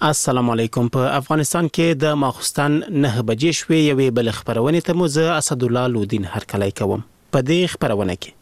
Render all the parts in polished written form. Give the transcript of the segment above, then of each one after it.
السلام علیکم. په افغانستان کې د ماخستن 9 بجې شوې یوې بل خبرونه ته مو زه اسد الله لودین هرکلی کوم. په دې خبرونه کې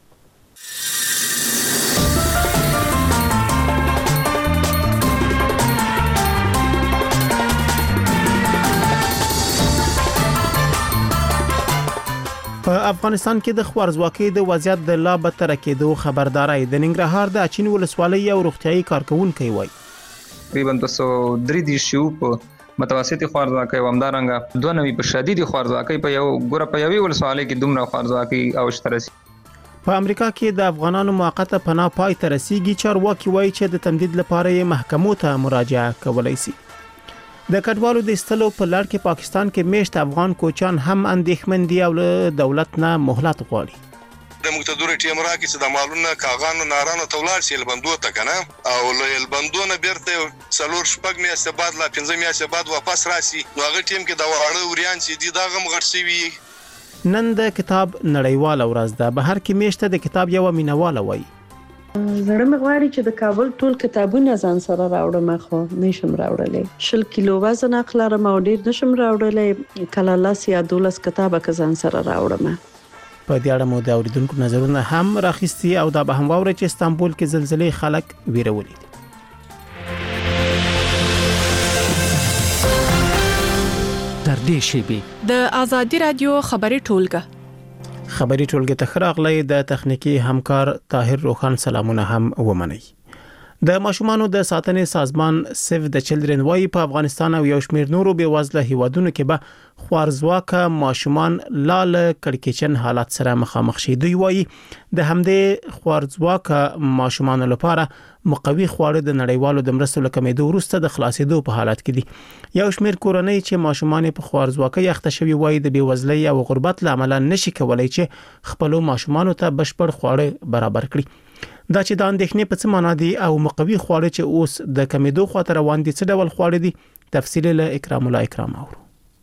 په افغانستان کې د خوارزواکۍ د وضعیت د لا بدتر کېدو خبرداري د ننګرهار د اچین ولسوالۍ او روغتيایي کارکونکو وایي. تقریبا 203 شیو په متوسطي خوارزواکۍ و همدارنګه 92 په شدیدي خوارزواکۍ په یوې ولسوالۍ کې دومره خوارزواکۍ او شترسي. په امریکا کې د افغانانو موقته پناه پای ته رسیدي. چارواکي وایي چې د تمدید لپاره یې محکمو ته مراجعه کولای شي. د کډوالو د استلو په لړ کې پاکستان کې میشت افغان کوچان هم اندېښمن دي او له دولت نه مهلت غواړي. د مقتدر ټیم راکې چې د مالونو کاغانو نارانو تولار شي البندو ته کنه او له البندو نه بیرته څلور شپږ میاشتې بعد لا 15 میاشتې بعد واپس راشي نو هغه ټیم کې د واړه وریان چې دي دغه مغړسي وي. نن د کتاب نړیواله ورځ ده. بهر کې میشته د کتاب یو مینواله وایي. زړه مې غواړي چې د کابل ټول کتابونه ځان سره راوړم خو نشم راوړلې. 10 کیلو وزن اخلم او ډیر نشم راوړلې. کله لاس یا 12 کتابه که ځان سره راوړم. په دې اړه مو د اوریدونکو نظرونه هم راخستي او دا به هم واوري چې استانبول کې زلزلې خلک ویرولې دي. تر دې شیبې د آزادي رادیو خبري ټولګه ته خراغلی د تخنیکی همکار طاهر روخان سلامونه هم ومني. د ماشومانو د ساتنې سازمان سیو د چلډرن وايي په افغانستان او یو شمېر نورو بیوزله هیوادونو کې به خوارزواکه ماشومان لال کړکېچن حالات سره مخامخ شي. دوی وايي د همدې خوارزواکه ماشومان لپاره مقوي خواړه د نړیوالو د مرستو لکمېدو وروسته د خلاصېدو په حالت کې دي. یو شمېر کورنۍ چې ماشومان په خوارزواکۍ اخته شوي وايي د بیوزلۍ او غربت لامل نشي کولای چې خپل ماشومان ته بشپړ خواړه برابر کړي. دا چې د اندېښنې په څه معنا دي او مقوي خواړه چې اوس د کمیدو خاطر روان دي څه ډول خواړه دي تفصیل له اکرام الله اکرام اورو.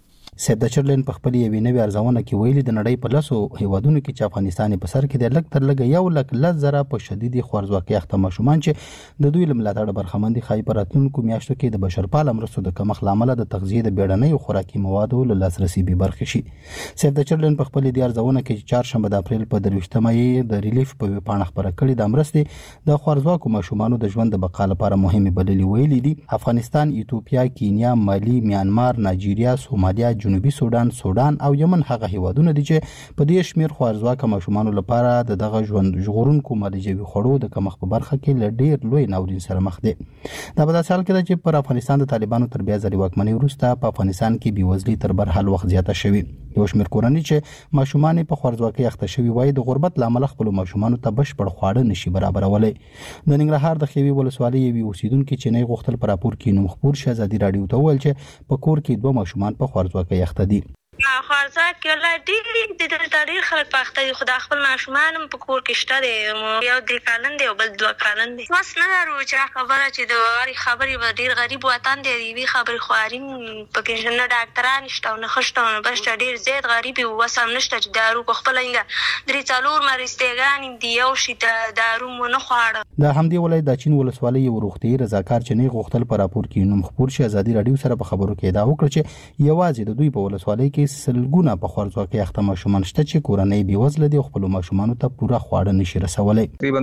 سیب د چرلن په خپل یوې نوې ارزونه کې ویلي د نړۍ په لاسو هیوادونو کې چې افغانستان په سر کې د لک تر لګ 1,00,000 په شديدي خوارزواکۍ اخته ماشومان چې د دوی لملاتړ برخمن دي خای پراتونکو میاشتو کې د بشرپال امرستو د کمخ لامل د تغذیه د بیړنۍ خوراکي موادو له لاسرسي به برخه شي. سیب د چرلن په خپل دې ارزونه کې چې 4 شنبه د اپریل په 23مې د ریلیف په ویبپاڼه خبره کړې د امرستي د خوارزواکو ماشومانو د ژوند د بقا لپاره مهمه بللې ویلي دي. افغانستان، ایتوپیا، کینیا، مالی، میانمار، نایجیریا، سومالیا، جنوبي سودان او یمن هغه هیوادونه دي چې په دې شمیر خوارزواکه ماشومان لپاره دغه ژوند ژغورونکو مالجوي خړو د کمخ په برخه کې لډیر لوی ناورین سره مخ دي. دا په داسې حال کې چې پر افغانستان د طالبانو تر بیا ځلې واکمنۍ وروسته په افغانستان کې بیوزلي تر بر حال وخت زیاته شوې. یو شمیر کورنۍ چې ماشومان په خوارزواکۍ اخته شوي وای د غربت لامل خپل ماشومان ته بشپړ خواړه نشي برابرولای. د ننګرهار د خیوي ولسوالۍ یوې اوسیدونکو چې نه غوښتل پر راپور کې نوم خبر شهزادي رادیو ته ویل چې په کور کې 2 ماشومان په خوارزواکۍ اخته دي. خوارزواکۍ ولا ډېر د تاریخ خلک پخته دي. خو د خپل ماشومان په کور کې شته دي. یو 3 کلن دی او بل 2 کلن دی. وس نه لرو چې خبره چې د خبرې به ډېر غریب وطن دی. وی خبرې خواري پکې نه ډاکټران شته او نه خشته بس ډېر زیات غریب او وس هم نشته چې دارو په خپل انګه 3-4 مرستګان دی یو شي ته دارو مو نه خواړه. د همدې ولایت د چین ولسوالۍ یو روغتي رضاکار چې نه غوښتل پر راپور کې نوم خبر شهزادي رادیو سره په خبرو کې دا وکړ چې یوازې د دوی په ولسوالۍ کې سلګونه په خوارزواکۍ اخته ماشومان شته چې کورنۍ بیوزله دي او خپل ماشومان ته پوره خواړه نشي رسولای. تقریبا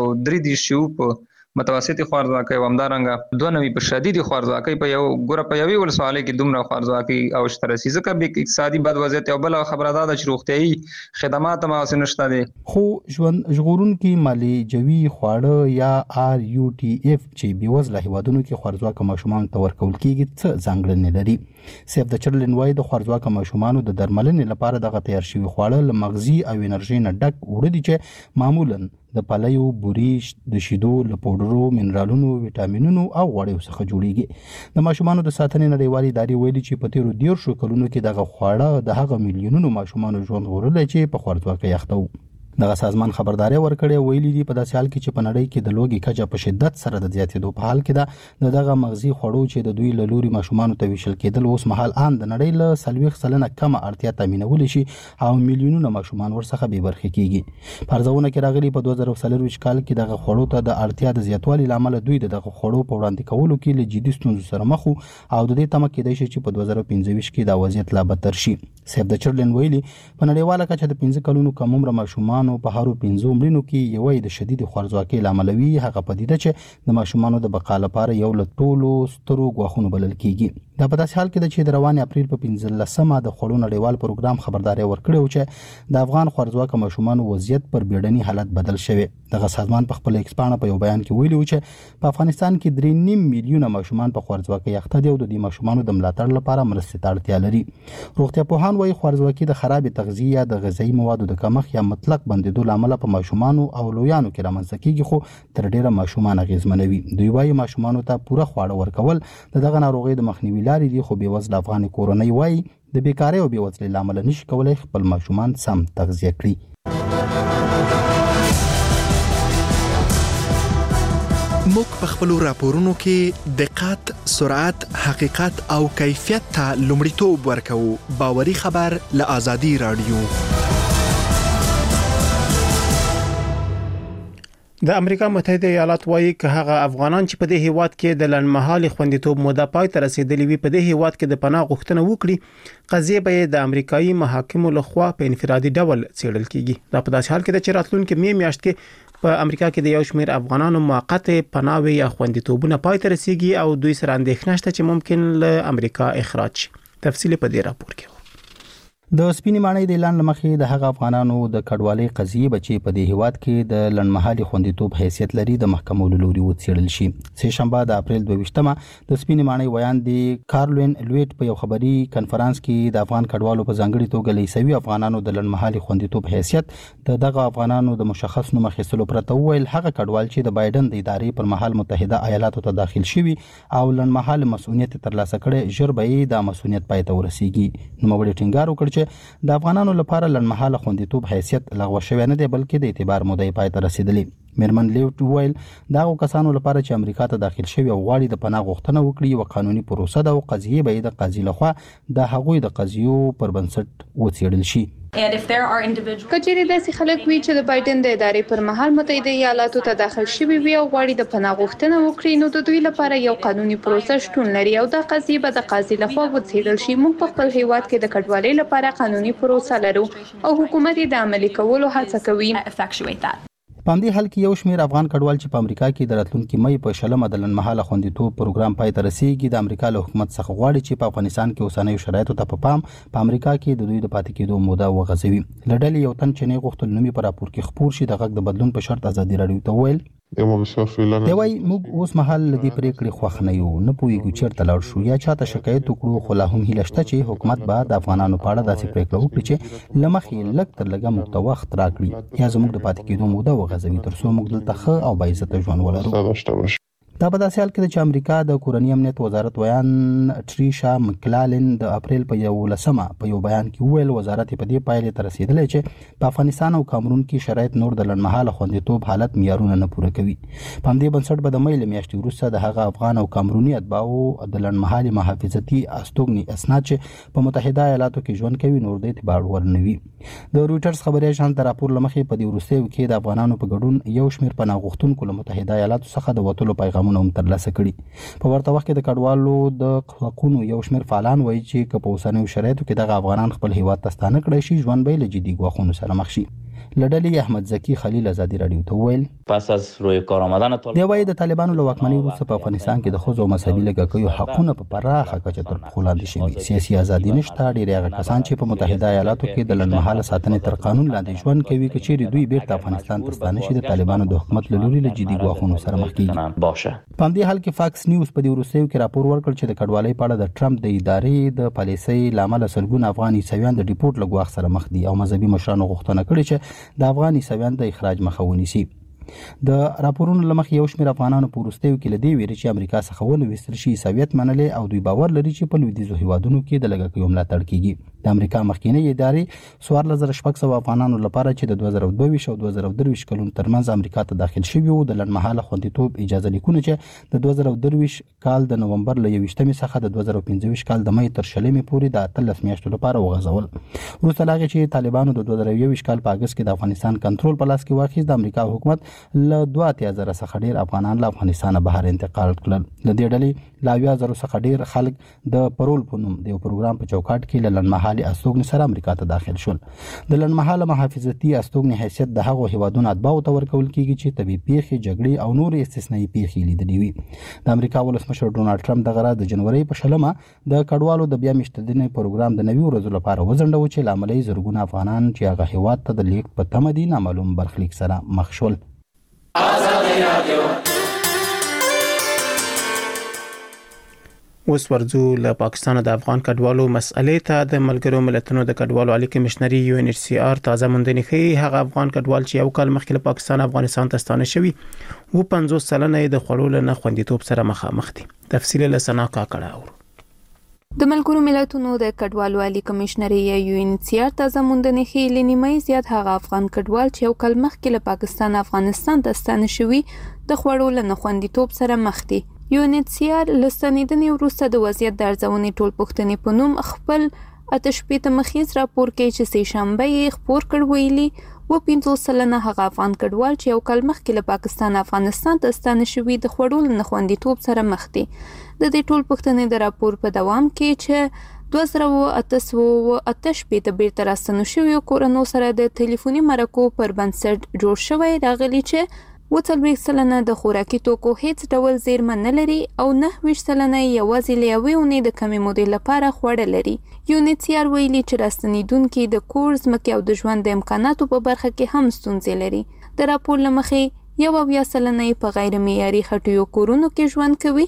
203 شیو په متوسطي خوارزواکۍ و همدارنګه 92 په شدیدي خوارزواکۍ په یوې ولسوالۍ کې دومره خوارزواکۍ او شترسي ځکه به اقتصادي بد وضعیت او بل خبره ده چې روغتيایي خدمات هم اوس نشته دي. خو ژوند ژغورونکي مالی جوي خواړه یا RUTF چې بیوزله هیوادونو کې خوارزواکه ماشومان ته ورکول کیږي څه ځانګړنې لري. سیف د چرلن وای د خوارزواکه ماشومان د درملنې لپاره دغه تیار شوی خواړه له مغزي او انرژي نه ډک وړي دي چې معمولا د پالیو، بوریش، د شیدو، له پودرو، منرالونو، ویټامینونو او غوړیو څخه جوړیږي. د ماشومانو د ساتنې نړیوالې ادارې ویلي چې په تیرو 10 کلونو کې دغه خواړه د هغه میلیونونو ماشومانو ژوند ژغورلی چې په خوارزواکۍ اخته وو. دغه سازمان خبرداري ورکړې ویلي دي په داسې حال کې چې په نړۍ کې د لوګي کچه په شدت سره د زیاتېدو په حال کې ده دغه مغزي خوړو چې د دوی له لوري ماشومان ته ویشل کېدل اوس مهال ان د نړۍ له 40% کم اړتیا تامینول شي او میلیونونه ماشومان ورڅخه بې برخې کیږي. پرځونه کې راغلي په 2024 کال کې دغه خوړو ته د اړتیا د زیاتوالي لامل دوی دغه خوړو په وړاندې کولو کې له جدي ستونزو سره مخ او د دې تمه کېدای شي چې په 2025 کې دا وضعیت لا بدتر شي. سیف د چرلن ویلي په نړیواله کچه د 15 کلونو کم عمر ماشومان په هرو 15 مړینو کې یوې د شدید خوارځواکۍ لامل وي هغه پدیده چې د ماشومان د بقا لپاره یو له ټولو سترو غواخونو بلل کیږي. دا په داسې حال کې چې د روان اپریل په 15مه د خوړو نړیوال پروګرام خبرداري ورکړی چې د افغان خوارځواکه ماشومان وضعیت پر بیړني حالت بدل شوی. دغه سازمان په خپل ایکسپانه په یو بیان کې ویلي چې په افغانستان کې 3.5 میلیونه ماشومان په خوارځواکۍ اخته دي او د دې ماشومان د ملاتړ لپاره مرستې ته اړتیا لري. روغتیا پوهان وايي خوارځواکۍ د خراب تغذیه د غذایی موادو د کمښت یا مطلق بندیدو لامل په ماشومان او لویانو کې رامنځته کیږي خو تر ډیره ماشومان اغیزمنوي. دوی وايي ماشومان ته پوره خواړه ورکول دغه ناروغي د مخنیوي لارې دي خو بېوزله افغان کورنۍ وايي د بیکارۍ او بېوزلۍ لامل نشي کولای خپل ماشومان سم تغذیه کړي. موږ په خپل راپورونو کې دقت، سرعت، حقیقت او کیفیت ته لومړیتوب ورکوو. باوري خبر له آزادي رادیو. د امریکا متحده ایالات وايي که هغه افغانان چې په دې هیواد کې د لنډمهالي خوندیتوب موده پای ته رسیدلې وي په دې هیواد کې د پناه غوښتنه وکړي قضیه به د امریکایي محاکمو لخوا په انفرادي ډول څېړل کیږي. دا په داسې حال کې چې راتلونکي میاشت کې په امریکا کې د یو شمېر افغانانو موقت پناه یا خوندیتوبونه پای ته رسیدي او دوی سره اندېښنه شته چې ممکن له امریکا اخراج شي. تفصیل په دې راپور کې د سپینې ماڼۍ د اعلان لمخې د هغه افغانانو د کډوالۍ قضیې بچي په دې هیواد کې د لنډمهالي خوندیتوب حیثیت لري د محکمو له لوري وڅېړل شي. سه شنبه د اپریل 22مه د سپینې ماڼۍ ویان دی کارلوین لویټ په یو خبري کانفرنس کې د افغان کډوالو په ځانګړي توګه لیسوي افغانانو د لنډمهالي خوندیتوب حیثیت دغه افغانانو د مشخص نوم اخیستلو پرته ویل هغه کډوال چې د بایدن د ادارې پر مهال متحده ایالاتو ته داخل شوي او لنډمهالي مسؤلیت ترلاسه کړي ژر به د مسؤلیت پای ته ورسیږي. نو موږ ټینګار وکړ د افغانانو لپاره لنډمهاله خوندیتوب حیثیت لغوه شوی نه دی بلکې د اعتبار مودې پای ته رسیدلې. میرمن لیوټ ویل دغه کسانو لپاره چې امریکا ته داخل شوي او غواړي د پناه غوښتنه وکړي یو قانوني پروسه ده او قضیه به د قاضي لخوا د هغوی د قضیو پر بنسټ وڅېړل شي. کچېرې داسې خلک وي چې د بایدن د ادارې پر مهال متحده ایالاتو ته داخل شوي وي او غواړي د پناه غوښتنه وکړي نو د دوی لپاره یو قانوني پروسه شتون لري او دا قضیه به د قاضي لخوا وڅېړل شي. موږ په خپل هیواد کې د کډوالۍ لپاره قانوني پروسه لرو او حکومت یې د عملي کولو هڅه کوي. په همدې حال کې یو شمېر افغان کډوال چې په امریکا کې د راتلونکي مې په 20 د لنډمهاله خوندیتوب پروګرام پای ته رسیدي د امریکا له حکومت څخه غواړي چې په افغانستان کې اوسنۍ شرایطو ته په پام په امریکا کې د دوی د پاتې کېدو موده وغځوي. لړل یو تن چې نه غوښتل نومي پر راپور کې خبر شي د غږ د بدلون په شرط ازادي رادیو ته ویل دی وای موږ اوس مهال لدی پریکړې خوښ نه یو نه پوهیږو چیرته لاړ شو یا چاته شکایت وکړو خو لا هم هیله شته چې حکومت به د افغانانو په اړه داسې پریکړه وکړي چې لمخې لږ تر لږه موږ ته وخت راکړي یا زموږ د پاتې کېدو موده وغځوي تر څو موږ دلته ښه او باعزته ژوند ولرو. دا په داسې حال کې چې امریکا د کورنۍ امنیت وزارت ویان ټریشا مکلالن د اپریل په 11مه په یو بیان کې ویل وزارت په دې پایلې ته رسیدلی چې په افغانستان او کامرون کې شرایط نور د لنډمهاله خوندیتوب حالت معیارونه نه پوره کوي. په همدې بنسټ به د مې له میاشتې وروسته د هغه افغان او کامروني اتباعو د لنډمهالي محافظتي استوګنې اسناد چې په متحده ایالاتو کې ژوند کوي نور د اعتبار وړ نه وي. د رويټرز خبري اژانس د راپور لمخې په دې وروستیو کې د افغانانو په ګډون یو شمېر پناه غوښتونکو له متحده ایالاتو څخه د وټولو پیغام هم ترلاسه کړي. په ورته وخت کې د کډوالو د حقوقو یو شمېر فعالان وایي چې که په اوسنیو شرایطو کې دغه افغانان خپل هیواد ته ستانه کړی شي ژوند به له جدي ګواښونو سره مخ شي. لډلې احمد زکی خلیل آزادي رادیو ته ویل پس از روی کار آمدن دی وايي د طالبانو له واکمنۍ وروسته په افغانستان کې د ښځو او مذهبي لږکیو حقونه په پراخه کچه تر پښو لاندې شوي. سیاسي ازادي نشته. ډېر هغه کسان چې په متحده ایالاتو کې د لنډمهاله ساتنې تر قانون لاندې ژوند کوي که چیرې دوی بیرته افغانستان ته ستانه شي د طالبانو د حکومت له لوري له جدي ګواښونو سره مخ کیږي. په همدې حال کې فاکس نیوز په دې وروستیو کې راپور ورکړ چې د کډوالۍ په اړه د ټرمپ د ادارې د پالیسۍ لامل سلګونه افغان عیسویان د ډیپورت له ګواښ سره مخ دي او مذهبي مشرانو غوښتنه کړې چې د افغان عیسویان د اخراج مخه ونیسي. د راپورونو لمخې یو شمېر افغانانو په وروستیو کې له دې ویرې چې امریکا څخه ونه ویستل شي عیسویت منلې او دوی باور لري چې په لویدیځو هیوادونو کې د لږکیو ملاتړ کیږي. د امریکا مخکینی ادارې 14,600 افغانانو لپاره چې د 2022 او 2023 کلونو ترمنځ امریکا ته داخل شوي وو د لنډمهاله خوندیتوب اجازه لیکونه چې د 2023 کال د نومبر له 21 څخه د 2025 کال د مې تر 20 پورې د 13 میاشتو لپاره وغځول. وروسته لاغه چې طالبانو د 2021 کال په اگست کې د افغانستان کنټرول په لاس کې واخیست، د امریکا حکومت له 2,000 څخه ډیر افغانان له افغانستان بهر انتقال کړل. د دې ډلې لا 20,000 څخه ډیر خلک د پرول په نوم د یو پروګرام په چوکاټ کې لنډمهالي استوګنې سره امریکا ته داخل شول. د لنډمهاله محافظتي استوګنې حیثیت د هغو هیوادونو اتباعو ته ورکول کیږي چې طبي پیښې، جګړې او نور استثنایی پیښې لیدلې وي. د امریکا ولسمشر ډونالډ ټرمپ دغه ورځ د جنوري په 20 د کډوالو د بیا میشتدنې پروګرام د 90 ورځو لپاره وځنډاوه چې لامل یې زرګونه افغانان چې هغه هیواد ته د لیک په تمه دي نامعلوم برخلیک سره مخ شول. اوس ورځو له پاکستان د افغان کډوالو مسئلې ته د ملګرو ملتونو د کډوالو عالی کمشنري UNHCR تازه موندنې ښیي. هغه افغان کډوال چې یو کال مخکې له پاکستان افغانستان ته ستانه شوي و 50 سلنه د خړول نه خوندیتوب سره مخامخ دي. تفصیل له سنا کاکړه. د ملګرو ملتونو د کډوالو عالی کمشنري UNHCR تازه موندنې ښیي لنیمه زیات هغه افغان کډوال چې یو کال مخکې له پاکستان افغانستان ته ستانه شوي د خړول نه خوندیتوب سره مخ دي. UNHCR لستنیدنې وروسته د وضعیت د ارزونې ټول پوښتنې په نوم خپل 8 مخیز راپور کې چې سه شنبه یې خپور کړ ویلي و 50 سلنه هغه افغان کډوال چې یو کال مخکې له پاکستان افغانستان ته ستانه شوي د خړول نه خوندیتوب سره مخ دي. د دې ټول پوښتنې د راپور په دوام کې چې 2008 بیرته راستنو شوي کورونو سره د ټلیفوني مرکو پر بنسټ جوړ شوی راغلی چې 40 سلنه د خوراکي توکو هیڅ ډول زیرمه نه لري او 9 سلنه یوازې له یوې اونۍ د کمې مودې لپاره خوړه لري. UNHCR ویلي چې راستنیدونکي د کور، ځمکې او د ژوند د امکاناتو په برخه کې هم ستونزې لري. د راپور له مخې 1 سلنه په غیر معیاري خټیو کورونو کې ژوند کوي،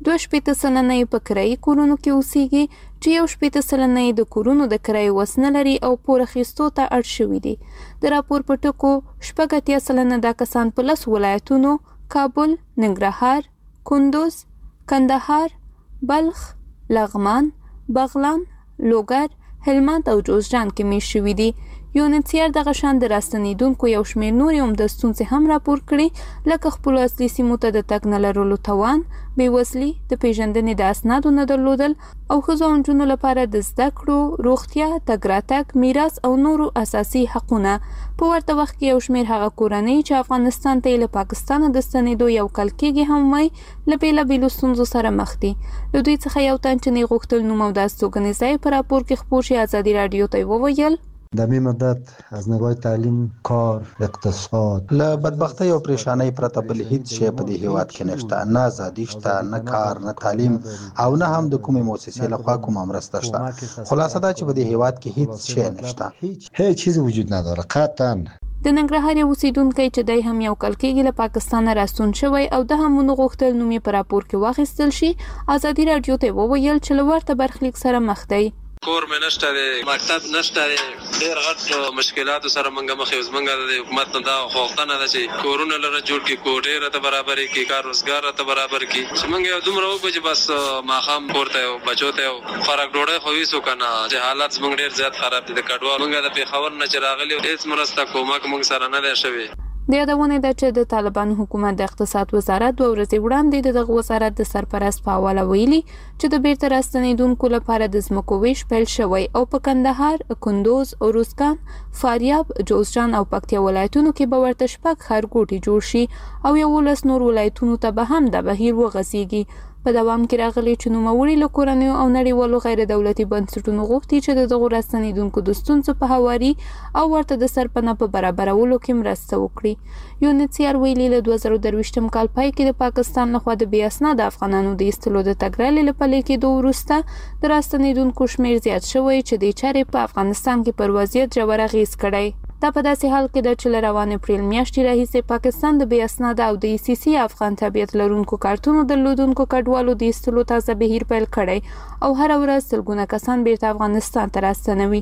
2 سلنه په کرایي کورونو کې اوسېږي چې 1 سلنه د کورونو د کرایي وس نه لري او پور اخیستو ته اړ شوي دي. د راپور په ټکو 80 سلنه دا کسان په 10 ولایتونو کابل، ننګرهار، کندوز، کندهار، بلخ، لغمان، بغلان، لوګر، هلمند او جوزجان کې میشت شوي دي. UNHCR دغه شان د راستنیدونکو یو شمېر نورې هم د ستونزې هم راپور کړي لکه خپلو اصلي سیمو ته د تګ نه لرلو توان، بېوزلي، د پیژندنې د اسنادو نه درلودل او ښځو او نجونو لپاره د زده کړو، روغتیا، تګ راتګ، میراث او نورو اساسي حقونه. په ورته وخت کې یو شمېر هغه کورنۍ چې افغانستان ته له پاکستانه د ستنېدو یو کال کېږي هم وایي له بېلابېلو ستونزو سره مخ دي. له دوی څخه یو تن چې نه غوښتل نوم او د استوګنې ځای په راپور کې خپور شي ازادي راډیو ته وویل در می مدت از نگاه تعلیم، کار، اقتصاد له بدبختی او پریشانی پرته بل هیڅ شی په دې هیواد کې نشته. نه ازادي شته، نه کار، نه تعلیم او نه هم د کومې مؤسسې لخوا کومه مرسته شته. خلاصه دا چې په دې هیواد کې هیڅ شی نشته، هیڅ چیز وجود نداره قطعا. د ننګرهار اوسیدونکو چې دای هم یو کال کېږي له پاکستان راستون شوی او د همونو غوښتل نوم یې په راپور کې واخیستل شي. ازادي راډیو ته وویل چې له ورته برخلیک سره مخ دی. کور مې نشته دی، مکتب نشته دی، ډېر غټ مشکلاتو سره موږ مخ یو. زموږ د حکومت نه دا غوښتنه ده چې کورونه لره جوړ کړي، کوټې راته برابر کړي، کار روزګار راته برابر کړي چې موږ یو دومره وکړو چې بس ماښام کور ته یو بچو ته یو خوراک ډوډۍ خو ویسو که نه. چې حالات زموږ ډېر زیات خراب دي. د کډوال موږ د پېښور نه چې راغلي هېڅ مرسته کومک موږ سره نه دی شوی. د یادونه ده چې د طالبانو حکومت د اقتصاد وزارت 2 ورځې وړاندې دغه وزارت د سرپرست په حواله ویلي چې د بیرته راستنیدونکو لپاره د ځمکو ویش پیل شوی او په کندهار، کندوز، اروزګان، فاریاب، جوزجان او پکتیا ولایتونو کې به ورته 6 ښارګوټي جوړ شي او 11 نور ولایتونو ته به هم د بهیر وغځېږي. په دوام کې راغلي چې نوموړي له کورنیو او نړیوالو غیر دولتي بنسټونو غوښتي چې د دغو راستنیدونکو د ستونزو په هواري او ورته د سرپناه په برابرولو کې مرسته وکړي. UNHCR ویلي له 2023 کال پای کې د پاکستان لخوا د بې اسناده افغانانو د ایستلو د تګرالې له پلي کېدو وروسته د راستنیدونکو شمېر زیات شوی چې د چارې په افغانستان کې پر وضعیت ژور اغېز کړی. دا په داسې حال کې ده چې له روان اپریل میاشتې راهیسې پاکستان د بې اسناده او د ECC افغان تابعیت لرونکو کارتونو درلودونکو کډوالو د ایستلو تازه بهیر پیل کړی او هره ورځ سلګونه کسان بیرته افغانستان ته راستنوي.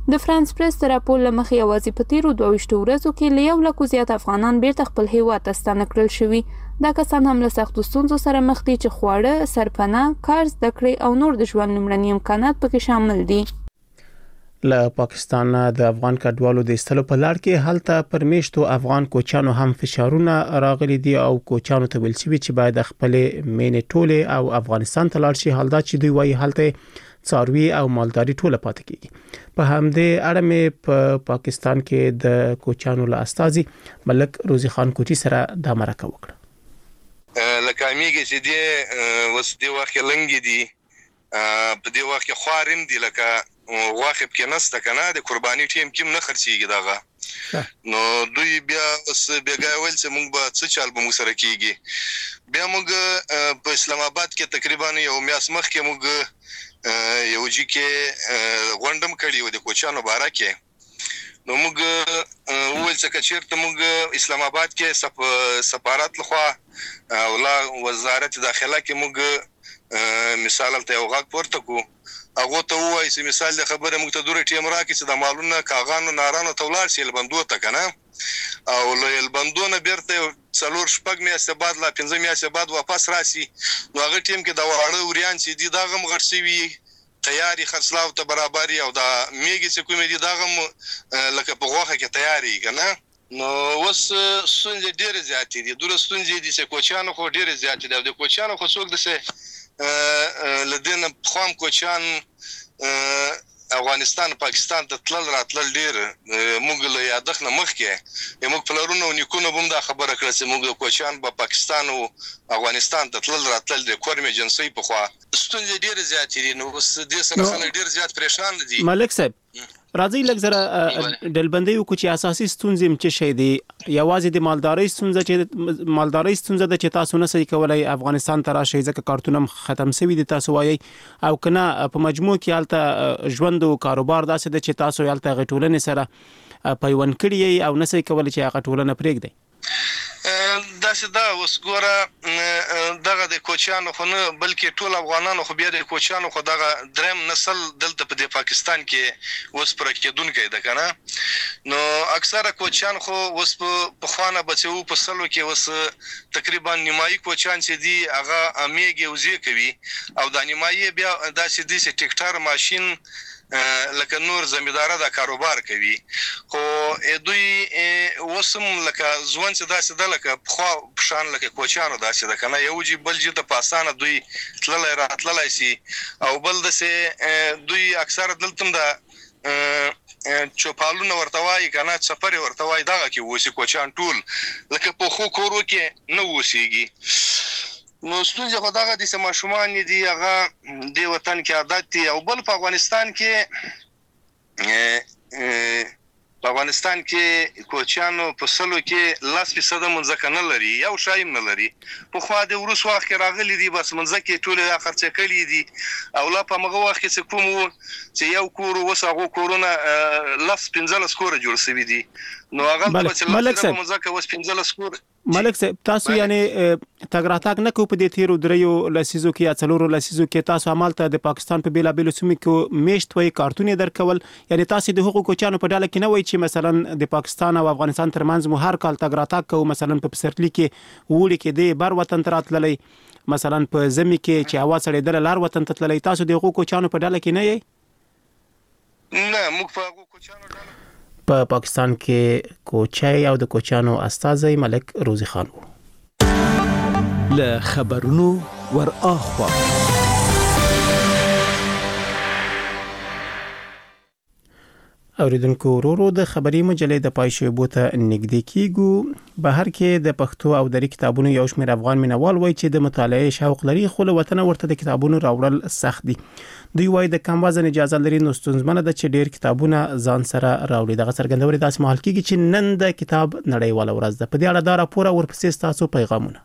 د فرانس پریس تر راپور لمخې یوازې په تیرو 22 ورځو کې له 1 لک زیات افغانان بیرته خپل هیواد ته ستانه کړل شوي. دا کسان هم له سختو ستونزو سره مخ دي چې خواړه، سرپناه، کار زده کړې او نور د ژوند لومړني امکانات پکې شامل دي. له پاکستان د افغان کډوالو د ایستلو په لړ کې هلته پر میشتو افغان کوچانو هم فشارونه راغلي دي او کوچانو ته ویل شوي چې باید خپل مینې ټوله او افغانستان ته لاړ شي. حال دا چې دوی وايي هلته څاروي او مالداري ټوله پاتې کیږي. په همدې اړه مې په پاکستان کې د کوچانو له استازي ملک روزي خان کوټي سره د مرکه وکړه. لکه میګه چې دی وس دی وخت لنګ دي په دې وخت کې خوارم دي لکه واخب کې نسته کنه د قرباني ټیم کې نه خرڅيږي داغه نو دوی بیا اوس بیګاول چې موږ به څه چال به موږ سره کیږي. بیا موږ په اسلام آباد کې تقریبا یو میاس مخ کې موږ یو جی کې غونډم کړی و د کوچانو باره کې نو موږ ول څه چیرته موږ اسلام آباد کې سفارت لخوا او لا وزارت داخله کې موږ مثال ته یو غاک پورته کو هغه ته وایي چې مثال د خبره موږ ته دوره ټیم راکې چې د مالونه کاغانو نارانو تولار شي البندو ته کنه او له البندو نه بیرته څلور شپږ میاشتې بعد لا 15 میاشتې بعد واپس راسي نو هغه ټیم کې د واړه وريان چې دي داغه مغرسوي تیاری خرڅلاو ته برابرۍ او دا میګي چې کومې دي داغه لکه په غوخه کې تیاری کنه نو وس ستونزې ډېر زیاتې دي دوره ستونزې دي چې کوچانو خو ډېر زیاتې دي د کوچانو خو څوک د لدينا بخوام کوچان افغانستان پاکستان ته تلل راتلل ډیر موږ له یادخنه مخکې موږ پلرونو نیکونو بم دا خبره کړه چې موږ کوچان په پاکستان او افغانستان ته تلل راتلل د کورمه جنسي په خوا ستونزې ډیر زیاتې دي نو د سره خلک ډیر زیات پریشان دي. ملک صاحب راځي لږ زره ډلبندي وکړو چې اساسي ستونزې چې شي دي یوازې د مالدارۍ ستونزه د چې تاسو نه صحیح کولای افغانستان ته راشي ځکه کارتونم ختم شوی دي تاسو وایي او کنه په مجموع کې حالت ژوند او کاروبار داسې د چې تاسو حالت غټولنې سره پیوند کړی او نه صحیح کولای چې هغه ټولنه پرېږدي. داسې دا اوس ګوره دغه د کوچانو خو نه بلکې ټول افغانانو خو بیا د کوچانو خو دغه دریم نسل دلته په پاکستان کې اوس پر کېدونکې ده کنه نو اکثره کوچان خو اوس په خوانه بچو په سلو کې اوس تقریبا نیمایي کوچان چې دي هغه امیږي وزي کوي او د نیمایي بیا داسې دي چې ټیکټر ماشين لکه نور زمیندار دا کاروبار کوي خو دوی وسم لکه ځوان چې داسې د لکه خو شان لکه کوچانو داسې د کنه یو جی بل جی د پاسانه دوی تللای راتللای شي او بل دسه دوی اکثره دلتم د چوپالونه ورتوای کنه سفر ورتوای دغه کې وسی کوچان ټول لکه په خو کورو کې نه وسیږي نو ستونزه خو دغه د سماشومان دي هغه د وطن کې عادت دي او بل په افغانستان کې کوچانو په سلو کې 10% منځکه نه لري یو شایم نه لري په خو د ورس وخت کې راغلي دي بس منځکه ټول خرڅ کړي دي او لا په مغه وخت کې کوم چې یو کور وسغه کورونه 15 کور جوړ شوی دي نو هغه په منځکه وس 15 کور. ملک صاحب تاسو یعنی تګراتاک نه کو په دې تیرو دریو لسیزو کې یا څلورو لسیزو کې تاسو عملته د پاکستان په بیلابیلو سیمو کې میشت وای کارتونې درکول یعنی تاسو د حقوقو چانو په ډاله کې نه وای چې مثلا د پاکستان او افغانستان ترمنځ مو هر کال تګراتاک کو مثلا په پسرلی کې وړي کې د بر وطن تراتللی مثلا په زمي کې چې اواز سره د لار وطن تتللی تاسو د حقوقو چانو په ډاله کې نه یې نه موږ په حقوقو چانو ډاله په پاکستان کې کوچای او د کوچانو استازي ملک روزي خان وو له خبرونو ور اخوا اوریدونکو ورو د خبري مجلې د پایښې بوته نګدې کیګو بهر کې د پښتو او دري کتابونو یو شمېر افغان مینوال وایي چې د مطالعې شوق لري خو له وطن ورته د کتابونو راوړل سخت دي. دوی وایي د کم وزن اجازه لري نو ستونزمنه ده چې ډېر کتابونه ځان سره راوړي. دغه څرګندوري داسې مهال کېږي چې نن د کتاب نړیواله ورځ ده. په دې اړه دا راپور ورپسې تاسو پیغامونه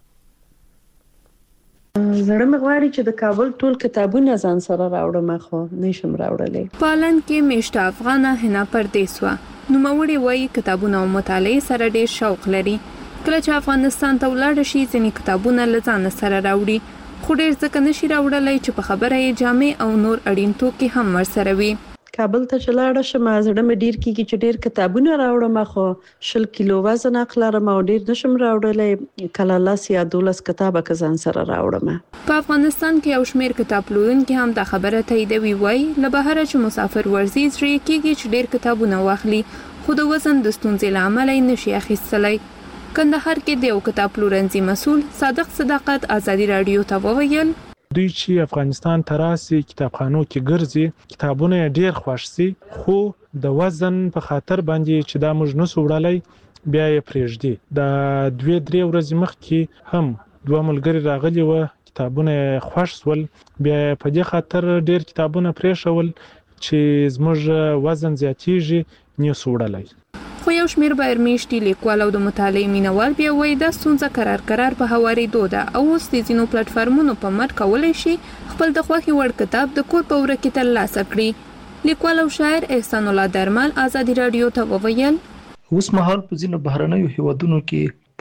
زړه مې غواړي چې د کابل ټول کتابونه ځان سره راوړم خو نشم راوړلې. پالن کې میشته افغانه هنا پردیسوا نوموړي وایي کتابونه او مطالعه سره ډېر شوق لري. کله چې افغانستان ته ولاړ شي ځینې کتابونه له ځان سره راوړي خو ډېر ځکه نشي راوړلای چې په خبره یې جامع او نور اړین توکي هم ورسره وي. کابل ته چلاړه شم زړه مې ډیر کیږي چې ډیر کتابونه راوړم خو 10 کیلو وزن اخلم او ډیر نشم راوړلې کله لاس یا 12 کتابه کزان سره راوړم. په افغانستان کې یو شمېر کتاب پلورونکي هم دا خبره تاییدوي وایي له بهره چې مسافر ورځي چې کېږي چې ډیر کتابونه واخلي خو د وزن د ستونزې له امله یې نشي اخیستلی. کندهار کې د یو کتاب پلورنځي مسؤل صادق صداقت ازادي رادیو ته وویل دوی چې افغانستان ته راسي کتابخانو کې ګرځي کتابونه ډیر خوښ سي خو د وزن په خاطر باندې چې دا موږ نسو وړلای بیا یې پرېږدي. د 2-3 ورځې مخکې هم دوه ملګري راغلي و کتابونه خوښ سول بیا په دې خاطر ډیر کتابونه پرېښول چې زموږ وزن زیاتیږي نسو وړلای. خو یو شمېر بهرمیشتي لیکوال او د مطالعې مینوال بیا وایي دا ستونزه قرار په هوارېدو ده او اوس د ځینو پلیټفارمونو په مټ کولی شي خپل د خوښې وړ کتاب د کور په وره کې ترلاسه کړي. لیکوال او شاعر احسان الله درمل ازادي رادیو ته وویل اوس مهال په ځینو بهرنیو هیوادونو کې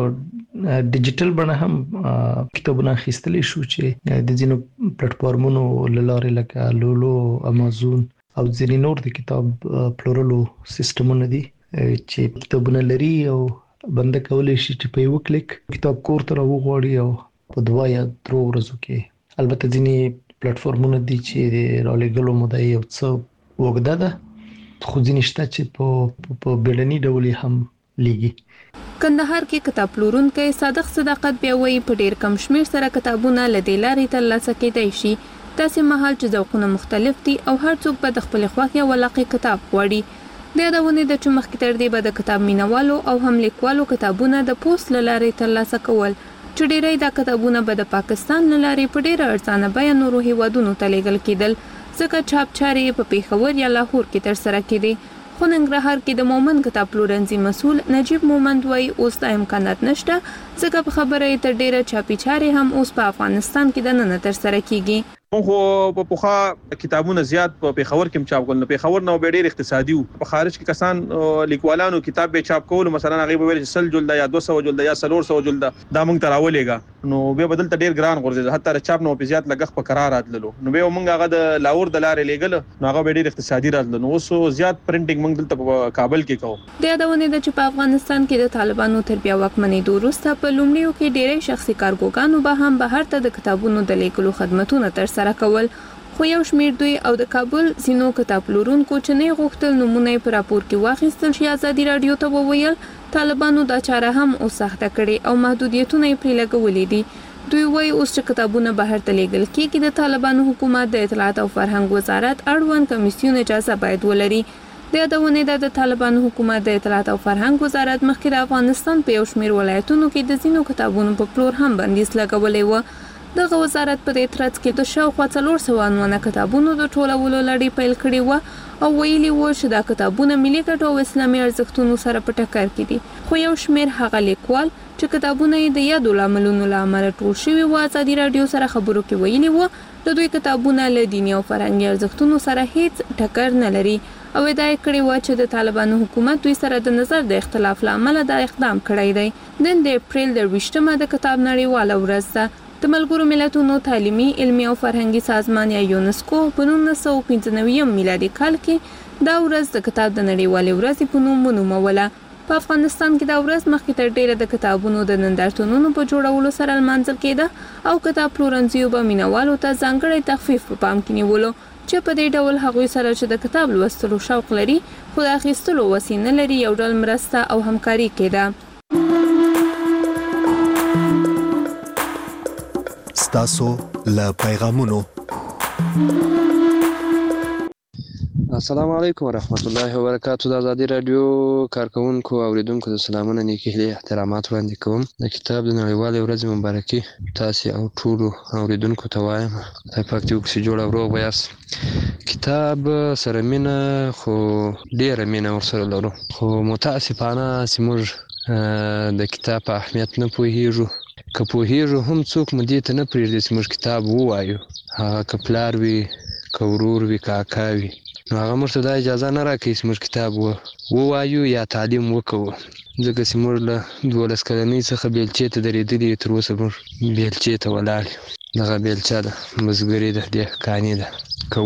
په ډیجیټل بڼه هم کتابونه اخیستلی شو چې د ځینو پلیټفارمونو له لارې لکه لولو امازون او ځینې نور د کتاب پلورلو سیستمونه دي چې کتابونه لري او بنده کولای شي چې په یو کلیک کتاب کور ته راوغواړي او په 2 یا 3 ورځو کې. البته ځینې پلیټفارمونه دي چې د رالېږلو موده یې څه اوږده ده خو ځینې شته چې په بیړني ډول هم لیږي. کندهار کې کتاب پلورونکی صادق صداقت بیا وایي په ډیر کم شمېر سره کتابونه له دې لارې ترلاسه کېدای شي. داسې مهال چې ذوقونه مختلف دي او هر څوک به د خپلې خوښې او علاقې کتاب غواړي. د یادونې د چې مخکې تر دې به د کتاب مینوالو او هم لیکوالو کتابونه د پوسټ له لارې ترلاسه کول چې ډېری دا کتابونه به د پاکستان له لارې په ډېره ارزانه بیه نورو هیوادونو ته لیږل کېدل ځکه چاپ چارې په پیښور یا لاهور کې ترسره کېدې. خو ننګرهار کې د مومند کتاب پلورنځي مسؤل نجیب مومند وایي اوس دا امکانات نشته ځکه په خبره یې تر ډېره چاپي چارې هم اوس په افغانستان کې دننه ترسره کېږي. خو په پوخا کتابونه زیات په پیښور کې چاپ کول نو پیښور نو ډېر اقتصادي وو. په خارج کې کسان لیکوالانو کتاب به چاپ کول مثلا هغه به ویل 100 جلد یا 200 جلد یا 300 جلد دا موږ تراولېګا نو به بدل ته ډېر ګران غورځي حتی د چاپ نو په زیات لګښت په قرار راتللو نو به موږ هغه د لاهور د لارې لېګل نو هغه ډېر اقتصادي راتللو نو اوس زیات پرنټینګ موږ دلته په کابل کې کوو. د یادونې د چې په افغانستان کې د طالبانو تر بیا واکمنۍ وروسته په لومړیو کې ډېری شخصي کارګوګانو به هم بهر ته د کتابونو د لیکلو خدماتونه ترسره کول خو یو شمېر دوی او د کابل ځینو کتاب پلورونکو چې نه غوښتل نومونه یې په راپور کې واخیستل شي ازادي رادیو ته وویل طالبانو دا چاره هم اوس سخته کړې او محدودیتونه یې پرې لګولي دي. دوی وایي اوس چې کتابونه بهر ته لیږل کېږي د طالبانو حکومت د اطلاعات او فرهنګ وزارت اړوند کمیسیون اجازه باید ولري. د یادونې د طالبانو حکومت د اطلاعات او فرهنګ وزارت مخکې د افغانستان په یو شمېر ولایتونو کې د ځینو کتابونو په پلور هم بندیز لګولی و. دغه وزارت په دې ترڅ کې د شاوخوا 400 کتابونو د ټولولو لړۍ پیل کړې و او ویلي و چې دا کتابونه ملي ګټو او اسلامي ارزښتونو سره په ټکر کې دي. خو یو شمېر هغه لیکوال چې کتابونه یې د یادو لاملونو له امله ټول شوي و ازادي رادیو سره خبرو کې ویلي و د دوی کتابونه له دیني او فرهنګي ارزښتونو سره هیڅ ټکر نه لري او ادعا کړې و چې د طالبانو حکومت دوی سره د نظر د اختلاف له امله دا اقدام کړی دی. نن د اپریل 20 د کتاب نړیواله ورځ ده. د ملګرو ملتونو تعلیمي علمي او فرهنګي سازمان یا یونسکو په 1995 میلادي کال کې دا ورځ د کتاب د نړیوالې ورځې په نوم ونوموله. په افغانستان کې دا ورځ مخکې تر ډیره د کتابونو د نندارتونونو په جوړولو سره لمانځل کېده او کتاب پلورنځیو به مینوالو ته ځانګړی تخفیف په پام کې نیولو چې په دې ډول هغوی سره چې د کتاب لوستلو شوق لري خو د اخیستلو وسې نه لري یو ډول مرسته او همکاري کېده. ستاسو له پیغامونو. السلام علیکم ورحمت الله وبرکاتہ. د ازادي رادیو کارکونکو او اوریدونکو د سلامونه نیکی هیلې احترامات وړاندې کوم. د کتاب د نړیوالې ورځې مبارکي تاسو او ټولو اوریدونکو ته وایم خدای پاک دې وکړي جوړ او روغ یاست. کتاب سره مینه خو ډیره مینه ورسره لرو خو متاسفانه چې موږ د کتاب په اهمیت نه پوهیږو. که پوهیږو هم څوک مو دې ته نه پرېږدي چې موږ کتاب ووایو هغه که پلار وي که ورور وي که اکا وي نو هغه موږ ته دا اجازه نه راکوي چې موږ کتاب ووایو یا تعلیم وکوو ځکه چې موږ له 12 کلنۍ څخه بیلچې ته درېدلي تر اوسه موږ بیلچې ته ولاړ یو. دغه بیلچه ده بزګري ده دهقاني ده که ویې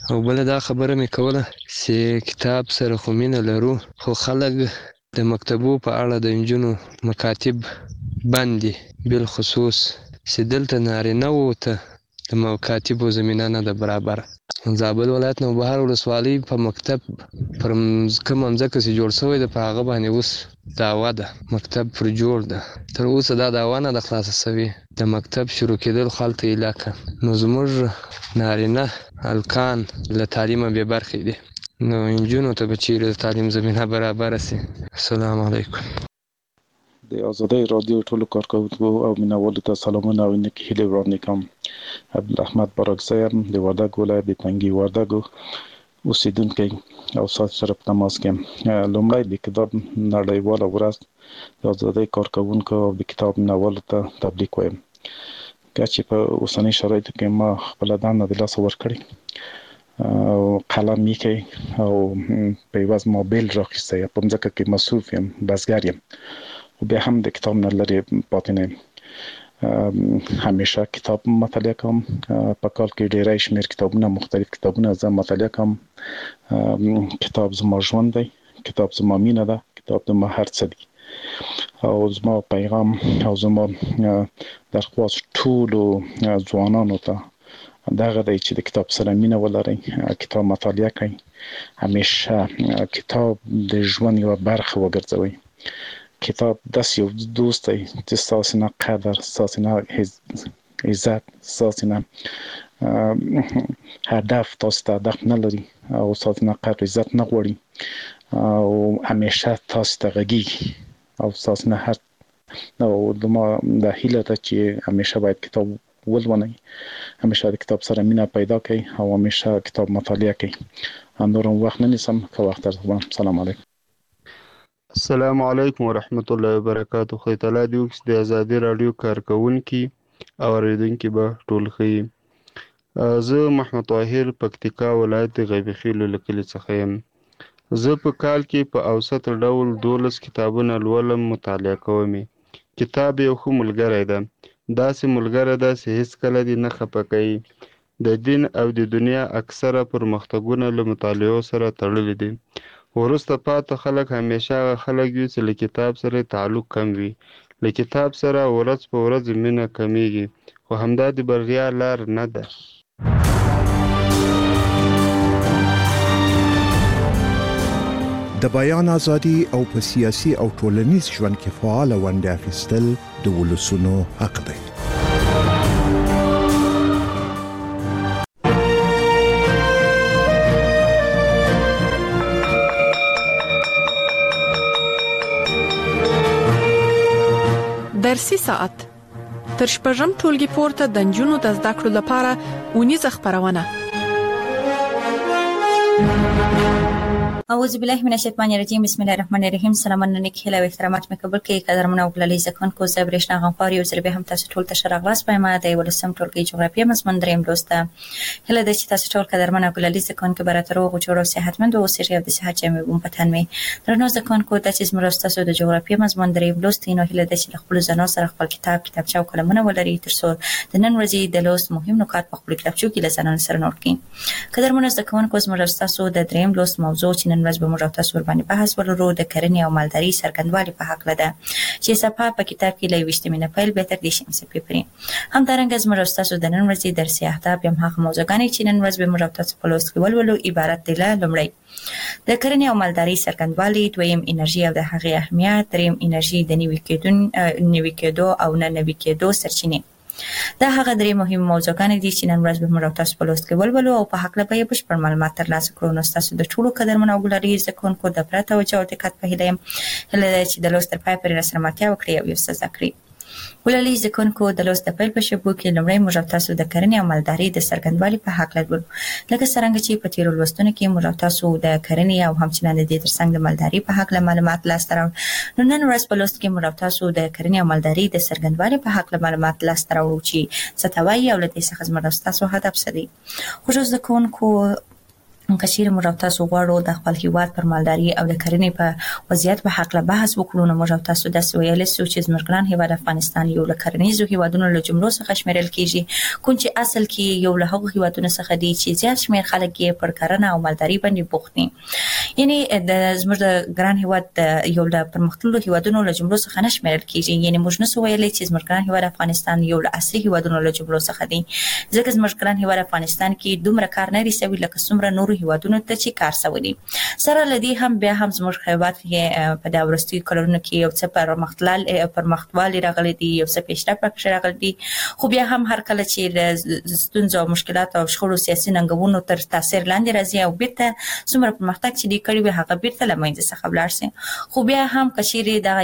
او بل دا خبره مې کوله چې کتاب سره خو مینه لرو خو خلک د مکتبو په اړه د نجونو مکاتب باندې بل خصوص چې دلته نارینه وو ته د مکاتبو زمینه نه ده برابره. زابل ولایت نوبهار ولسوالۍ په مکتب پر کومه مځکه چې جوړ شوی ده په هغه باندې اوس دعوه ده مکتب پر جوړ ده. تر اوسه دا دعوه نه ده خلاصه شوې د مکتب شروع کېدل خو هلته علاقه نو زموږ نارینه هلکان له تعلیمه بې برخې دي نو نجونو ته به چیرې د تعلیم زمینه برابره شي. السلام علیکم. د آزادۍ رادیو ټولو کارکوونکو او مینوالو ته سلامونه او نیکې هیلې وړاندې کوم. عبدالاحمد باراکزی یم د وردګ ولایت د تنګي وردګو اوسیدونکی او ستاسو سره په تماس کې یم. لومړی د کتاب نړیواله ورځ د آزادۍ کارکوونکو او د کتاب مینوالو ته تبریک وایم. که چې په اوسنۍ شرایطو کې ما خپله دنده د لاسه ورکړې او قلم میکې او په عوض موبایل راخیستی یم په مځکه کې مصروف یم بزګر یم خو بیا هم د کتاب نه لرې پاتې نه یم. همیشه کتاب مطالعه کوم په کال کې ډیری شمېر کتابونه مختلف کتابونه زه مطالعه کوم. کتاب زما ژوند دی، کتاب زما مینه ده، کتاب زما هر څه دی او زما پیغام او زما درخواست ټولو ځوانانو ته دغه دی چې د کتاب سره مینه ولرئ، کتاب مطالعه کړئ، همیشه کتاب د ژوند یوه برخه وګرځوئ. کتاب داسې یو دوست دی چې ستاسې نه قدر، ستاسې نه عزت، ستاسې نه هدف، تاسې ته هدف نه لري او ستاسې نه قدر عزت نه غواړي او همیشه تاسې ته غږیږي او ستاسې نه هر او زما دا هیله ده چې همیشه باید کتاب ولولئ، همیشه د کتاب سره مینه پیدا کړئ او همیشه کتاب مطالعه کړئ. نور هم وخت نه نیسم که وخت درته سلام علیکم. السلام علیکم ورحمت الله وبرکاتہ. خدای تعالی دې وکړي د ازادي رادیو کارکونکي او اوریدونکي به ټول ښه. زه محمد طاهر پکتیکا ولایت غیبی خیلو له کلي څخه یم. زه په کال کې په اوسط ډول 12 کتابونه لولم، مطالعه کوم. کتاب یو ښه ملګری ده، داسې ملګری ده چې هیڅکله دې نه خفه کوي. د دین او د دنیا اکثره پرمختګونه له مطالعو سره تړلي دي. وروسته پاتې خلک همیشه هغه خلک وي چې له کتاب سره تعلق کم وي. له کتاب سره ورځ په ورځ مینه کمیږي، خو همدا د بریا لار نه ده. د بیان ازادي او په سیاسي او ټولنیز ژوند کې فعال ونډه اخیستل د ولسونو حق دی. درسي ساعت تر شپږم ټولګي پورته د نجونو د زده کړو لپاره ونیزه خبرونه. اعوذ بالله من الشیطان الرجیم. بسم الله الرحمن الرحیم. سلامونه نیکه او احترامات مې قبول کړئ. قدرمنه او بللی ځکون کو زبرشنا غفار یو ځل به هم تاسو ټول ته شراغلاس پېما د ولسم ټولګي جغرافیه مضمون دریم دوسته هله د چې تاسو ټول قدرمنه او بللی ځکون کې براتر او جوړو صحتمند او سری او د صحت جامع بوم پتن می درنو ځکون کو د چې مرستاسو د جغرافیه مضمون دریم دوستینو هله د چې خپل زنو سره خپل کتابچه او قلمونه ولري ترڅو د نن ورځې د لوست مهم نکات په خپل کتابچو کې لسانه سره نوٹ کړئ. قدرمنه ځکون کو مرستاسو د دریم لوست موضوع چې نن ورځ به موږ تاسو باندې بحث ولرو د کرنې او مالداري سرګندوالي په حق لده چې صفه په کتاب کې لوي وشتمنه فایل به تر دې شي مې پیپري هم ترنګ از مرسته تاسو د نن ورځې درسي اهداف هم هغه موضوعګانې چې نن ورځ به موږ تاسو په لوست کې ولولو عبارت دي لومړی د کرنې او مالداري سرګندوالي، دویم انرژي او د هغې اهمیت، دریم انرژي د نوي کېدو او نه نوي کېدو سرچینې. دا هغه درې مهم موضوعګانې دي چې نن ورځ به موږ تاسو په لوست کې ولولو او په حق له به بشپړ معلومات ترلاسه کړو. نو تاسو د ټولو قدرمنو او ګلاري ځکونکو د پرته او جو دقت په هیله چې د لوست تر پای پورې راسره ملتیا وکړي او یو څه زده کړئ. ولولي ځکونکو د لوست د پیل په شپو کې لومړی موږ تاسو د کرنې او مالداري د سرګندوالي په حق لولو، لکه څنګه چې په تیرو لوستونو کې موږ تاسو د کرنې او همچنان د دې ترڅنګ د مالداري په حق معلومات لاسته راوړل. نو نن ورځ په لوست کې موږ تاسو د کرنې او مالداري د سرګندوالي په حق معلومات لاسته راوړو چې څه ته وایي او له دې څخه موږ تاسو هدف څه دی. خو ځکونکو کچیر موږ تاسو غواړو د خپل هیواد پر مالداري او د کرنې په وضعیت په حق له بحث وکړو نو موږ تاسو د سویل چې زموږ ګران هیواد افغانستان یو له کرنیزو هیوادونو له جملو څخه شمیرل کیږي کوم چې اصل کې یو له هغو هیوادونو څخه دی چې زیات شمیر خلک یې پر کرنه او مالداري باندې بوخت دي یعنی د زموږ ګران هیواد یو له پرمختللو هیوادونو له جملو څخه نشمیرل کیږي یعنی موږ نسو ویلای چې زموږ ګران هیواد افغانستان یو له اصلي هیوادونو له جملو څخه دی ځکه زموږ ګران هیواد افغانستان کې دومره کار نه رسوي لکه څومره نور هیوادونو ته چې کار سوي سره لدی هم بیا هم زموږ هیواد کې په د ورستي کلونو کې یو څه پرمختوالي راغلي دي یو څه پیشرفت پکې راغلي دي خو بیا هم هر کله چې د ستونزو او مشکلات او شخړو سیاسي ننګونو تر تاثیر لاندې راځي او بیرته څومره پرمختګ چې دی کړی به هغه بیرته لمنځه څخه بلار سي خو بیا هم کشيري د